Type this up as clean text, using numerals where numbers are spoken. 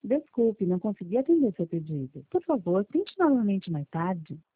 Desculpe, não consegui atender seu pedido. Por favor, tente novamente mais tarde.